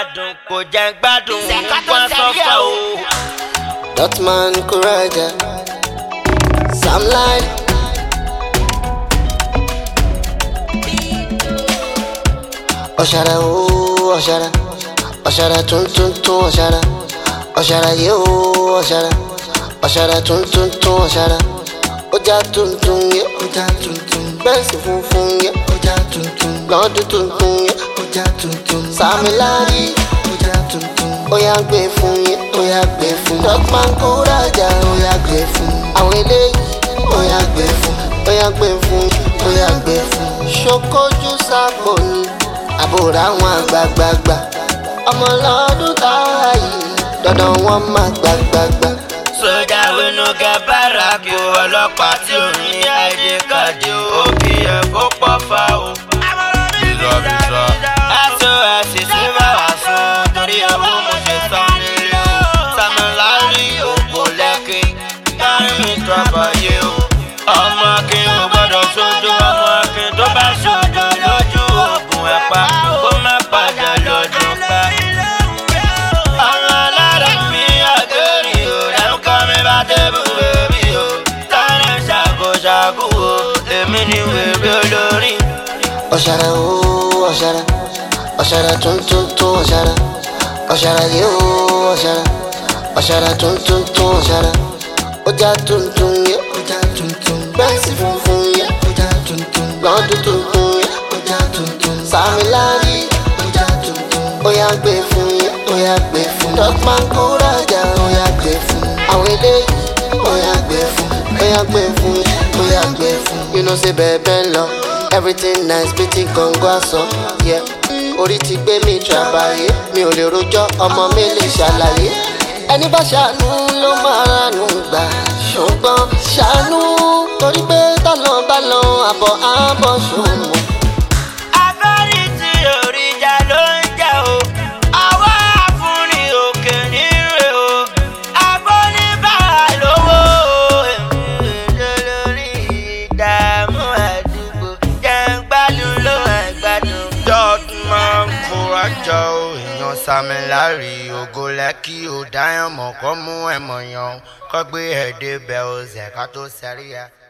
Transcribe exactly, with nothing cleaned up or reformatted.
gbádùn kò jẹ́ gbádùn wá sọ́fà o. Dotman Kuraja Sam Line Oshara o Oshara Oshara tun tun tun Oshara Oshara ye o Oshara Oshara tun tun tun Oshara Oja tun tun ye Oja tun tun Bensi fun fun ye Oja tun tun Blood tun tun ye Oja tun tun Samilari Oja tun tun Oya gbe fun ye Oya gbe fun Dotman Kuraja Oya gbe fun Àwọn eléyìí Oya gbe fun Oya gbe fun Oya gbe fun Ṣokoju sápò ni àbúrò àwọn àgbàgbàgbà ọmọ lọ́dún táwa yìí dandan wọn máa gbàgbàgbà. sójà wínú gẹ́bàrà kí ọlọ́pàá tí ò ní àìdí kàdé ó kí ẹ kó pọ̀ fà ó. bísọ̀ bísọ̀. aṣọ àṣìṣe bá wà fún torí ọwọ́ mo ṣe sọ nílé o. Samilari ògbó lẹ́kì kárí mi tọ́pọ̀ yé o. ọmọ kí n ò gbọ́dọ̀ sójú ọmọ kí n tó bá sójú lójú oògùn ẹ̀pà kó má padà lọ́dún ká. àwọn alára mi àgẹ́rì ò lẹ́kọ́ mi bá débù bébí o. sáré ṣàkóṣàkó o èmi ni wèbí olórí. Ọ̀ṣàrà o Ọ̀ṣàrà Ọ̀ṣàrà tún tún tún Ọ̀ṣàrà Ọ̀ṣàrà yé o Ọ̀ṣàrà Ọ̀ṣàrà tún tún tún Ọ̀ṣàrà ọjà tún tún yé ọjà tún tún bẹ́ẹ̀sì funfun yé ọjà tún tún lọ́dún tún tún yé ọjà tún tún Samilari ọjà tún tún oya gbé fún yé oya gbé fún Dotman Kuraja oya gbé fún àwọn eléyìí oya gbé fún oya gbé fún yé oya gbé fún. You know say bẹ́ẹ̀ lọ everything nice pretty gangan aṣọ yeah. orí ti gbé mi trabayé mi ò lè rojọ́ ọmọ mi lè ṣàlàyé ẹni bá ṣàánú ló máa ránú gbà ṣùgbọ́n ṣàánú torí pé tọ́lọ́ bá lọ àbọ̀ àbọ̀ ṣòwò. abẹ́rẹ́ tí òrìjà ló ń jẹ́ o àwa àfúnni òkè nírè o agbóníbàrà lówó èmi lórí ìdààmú àdúgbò jẹ́ ń gbádùn ló ń gbádùn. Dotman Kuraja o èèyàn Samilari ògo lẹ́kì ò dáyàn mọ̀ kọ́ mú ẹ̀mọ̀ yan kọ́ gbé ẹ̀dẹ́ bẹ́ẹ̀ ọ̀sẹ̀ ká tó sẹ́ríyà.